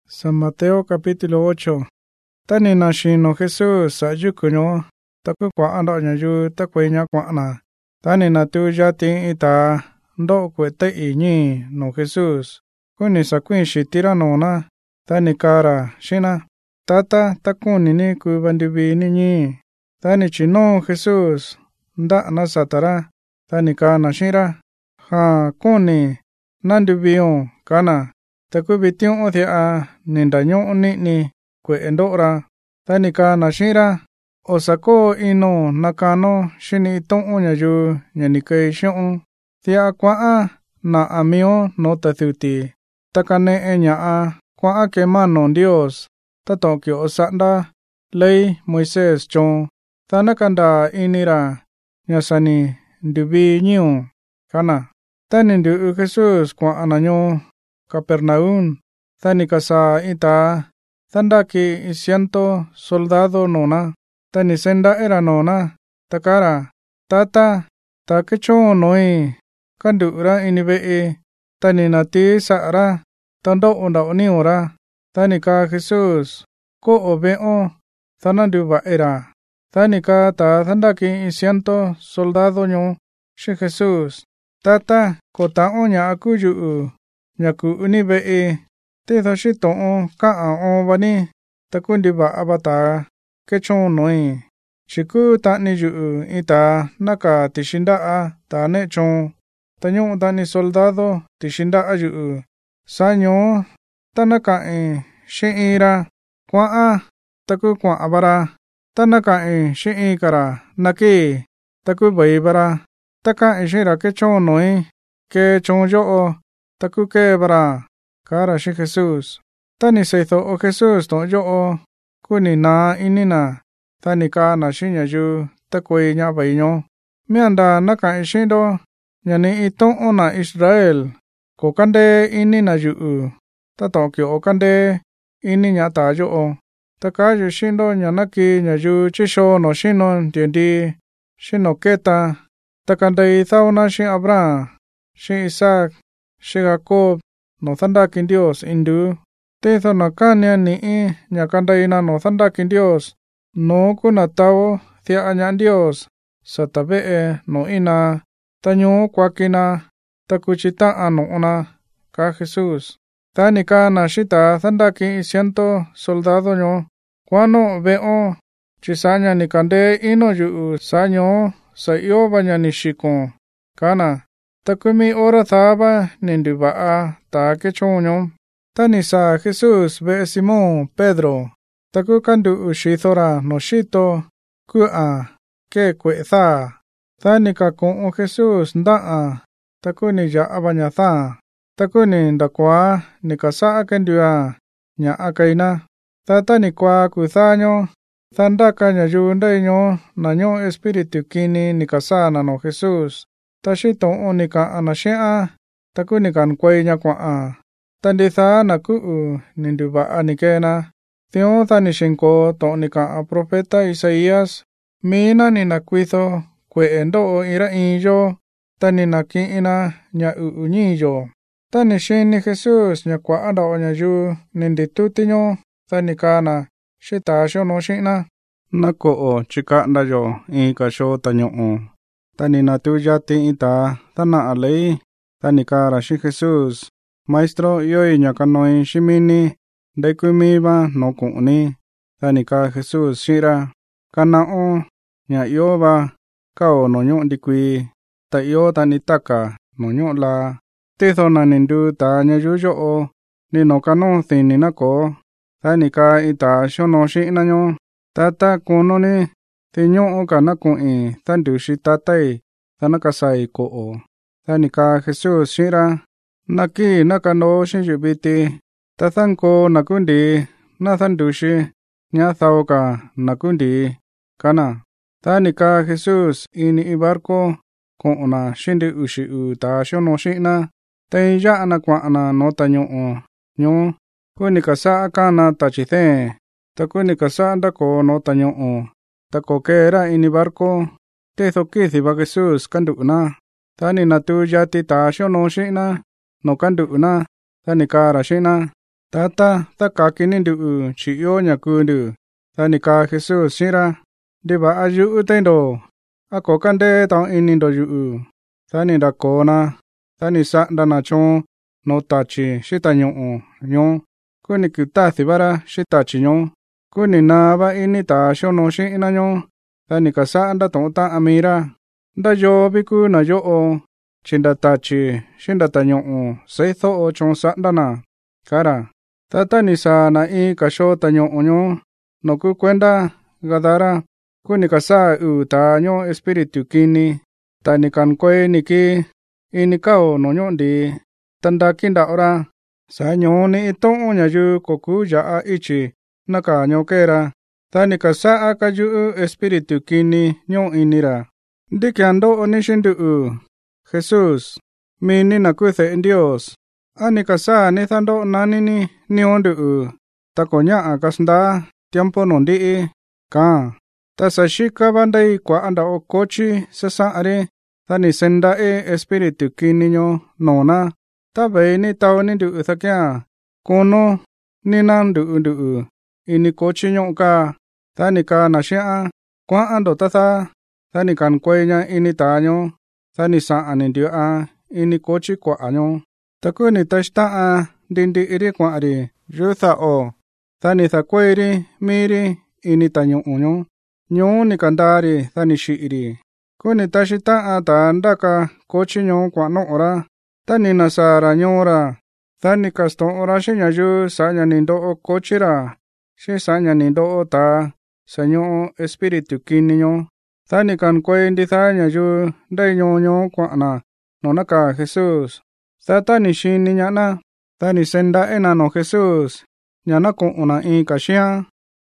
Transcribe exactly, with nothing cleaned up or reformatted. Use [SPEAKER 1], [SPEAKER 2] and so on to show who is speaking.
[SPEAKER 1] San Mateo capítulo ocho. Tani na shino Jesús sa yukunyo, taku kwa ando nyayu takwe nya kwa na. Tani na tu yati ita ndo kwe te inyi no Jesús. Kuni sa kuin shitira no na. Tani kara shina. Tata takuni ni kubandibi ni nyi. Tani chino Jesús nda na satara. Tani kana shira. Ha kuni nandibiyo kana. Taku bition o thea nindaño ni ni kwe endora. Tani kana shira. Osako ino nakano shini iton onya yu nyanikei shion. Thea kwaa na amio no tathuti. Takane enya kwaa ke mano Dios. Tatokyo osanda lei Moises chon. Tanakanda inira nyasani ndubi nyiu kana. Tani ndu Jesús kwa ananyo Capernaum. Tani kasa ita tandaki ciento soldado nona. Tani senda era nona. Takara tata takecho noi kandura inibee. Tani nati saara tando onda oniora. Tani ka Jesús ko obeo tananduba era. Tani ka ta tandaki ciento soldado nyo shi Jesús. Tata ko ta onya akuyu nyaku unibee. Te thashi to'o ka'a o bani takundiba abata kecho noi. Chiku tani yu ita naka tishindaa ta nechon. Tanyo tani soldado tishindaa yu. Sanyo tanaka e shi'ira. Kwaa taku kwa abara. Tanaka e shi'ikara naki taku baibara. Taka e shira kecho noi. Kecho yo taku kebara. Kara shi Jesús. Tani seitho o Jesús to yo kuni na inina. Tani ka na shinya yu takwe nya bainyo. Mianda naka ishindo nyani iton ona Israel. Ko kande inina yu. Tatokyo o kande ini nya ta yo. Taka yu shindo nyanaki nya yu chisho no shino tiendi. Shino keta. Takande ithauna shi Abraham. Shi Isaac. Shi Jacob. No thandakin Dios indu. Tetho na kanya ni i nyakanda ina no thandakin Dios. No kuna tao thia anyan Dios. Sa tabee no ina. Tanyo kwa kina. Takuchita ano ona. Ka Jesús. Tani ka na shita thandakin ciento soldado nyo. Kwano veo. Chisanya ni kande ino yu sanyo. Sa iyo banya ni shikon. Kana. Takumi ora thaba nindubaa ta kechonyo. Tani sa Jesús ve Simón Pedro. Taku kandu ushithora no shito. Kua ke kwe tha. Tani ka kon o Jesús ndaa. Taku ni ya abanya tha. Taku ni ndakwa ni kasa akendua. Nya akaina. Tata ni kwa kuthanyo. Thandaka nya yunda inyo. Nanyo espiritu kini ni kasa na no Jesús. Tashito onika anashea. Taku nikan kway nya kwa a. Tanditha na kuu ninduba anikena. Theo tanishinko to nika a profeta Isaías. Mina ni nakwitho kwe endo o ira inyo. Tani nakiina nya uunyiyo. Tanishin ni Jesús nya kwa ada o nya yu nindituti nyo. Tanikana shita sho no shina. Nako o chika ndayo ika sho tanyo o. Tani na tu yati ita tana alei. Tani kara shi Jesús. Maestro yoi nyakanoi shimini. Daikumiba no kuni. Tani ka Jesús shira. Kana o nya yoba. Kao no nyo dikui. Ta yo tani taka no nyo la. Tetho na nindu ta nya yuyo o. Ni no kano thini nako. Tani ka ita shono shi inanyo. Tata kuno ni. Tinyo o kana kui tandu shi tatai tanakasai ko o. Tani ka Jesús shira. Naki nakano shi yubiti. Tathanko nakundi nathandu shi. Nyathao ka nakundi. Kana. Tani ka Jesús ini ibarko. Koona shindi ushi u ta shono shina. Tay ya na kwa na no tanyo o. Nyo. Kuni kasa akana tachithe. Takuni kasa ndako no tanyo o. Tako kera ini barko. Tetho kithi ba Jesús kanduna. Tani na tu yati ta shono shina. No kanduna. Tani kara shina. ta ta ta cả cái nên được chỉ yêu nhà cư được ta ni cả Jesus xin ra đi bà aju tên đồ à có căn đê tao in in đồ yu ta ni đã có na ta ni sa đã na chong nó ta chỉ sĩ ta nhung nhung cô ni cứ ta thì bà ra sĩ ta chỉ nhung cô ni na bà in ni ta show nó sĩ na nhung ta ni cả sa đã tông ta amira đã yo bị cô na yo o trên đã ta chỉ trên đã ta nhung sai thọ trong sa đã na cara ta ta ni sa na i cả show ta nhung nhung nó cứ quen đã gadara cô ni cả sa u ta nhung espiritu kini ta ni kan quay ni ki ini cao nó nhon đi tanda kinda ora sa nhon ni tong nya ju koku ja a ichi naka nyo kera ta ni ka sa a ka ju espiritu kini nhon inira de kando onishindu u Jesus mi ni na ku the Dios ani ka sa ni thando nani ni ni ondu u ta ko nya a kasnda tiempo non di ka ta sa shika bandai kwa anda o kochi sa sa are ta ni senda e espiritu kini nyo nona ta be ni tao ni du sa kya kono ni nan du du ini kochi nyo ka ta ni ka na sha kwa ando ta sa ta ni kan kwe nya ini ta nyo ta ni sa ani du a ini kochi kwa anyo ta ku ni ta sta a din di iri kwa ari ju sa o ta ni sa kwe ri mi ri ini ta nyo nyo nyo ni kandari ta ni shi iri kuni tashita ata ndaka kochi nyo kwa no ora tani nasara nyora tani kasto ora shinya ju sanya nindo o kochi ra shi sanya nindo o ta sanyo espiritu kini nyo tani kan kwe ndi sanya ju dai nyo nyo kwa na no naka Jesus ta tani shi ni nyana tani senda ena no Jesus nyana ko una i kashia